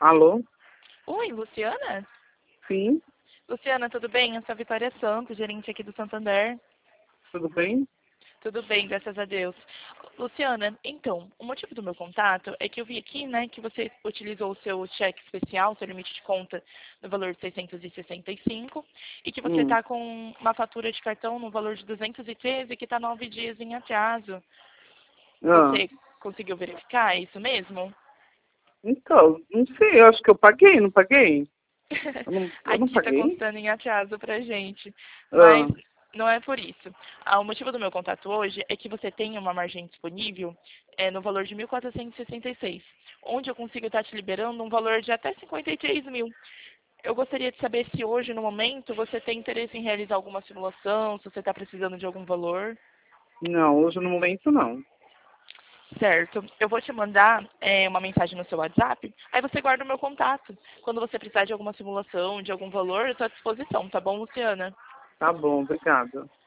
Alô? Oi, Luciana? Sim, Luciana, tudo bem? Eu sou a Vitória Santos, gerente aqui do Santander. tudo bem? Tudo bem, graças a Deus. Luciana, então, o motivo do meu contato é que eu vi aqui, né, que você utilizou o seu cheque especial, seu limite de conta no valor de 665 e que você Hum. está com uma fatura de cartão no valor de 213 que está 9 dias em atraso. Ah, Você conseguiu verificar? É isso mesmo? então, não sei, eu acho que eu paguei, não paguei? Eu não Aqui está paguei? constando em atraso pra gente, mas Ah, não é por isso. O motivo do meu contato hoje é que você tem uma margem disponível no valor de 1.466, onde eu consigo estar te liberando um valor de até 53 mil. Eu gostaria de saber se hoje, no momento, você tem interesse em realizar alguma simulação, se você está precisando de algum valor. não, hoje no momento não. Certo. Eu vou te mandar uma mensagem no seu WhatsApp, aí você guarda o meu contato. Quando você precisar de alguma simulação, de algum valor, eu estou à disposição, tá bom, Luciana? Tá bom, obrigada.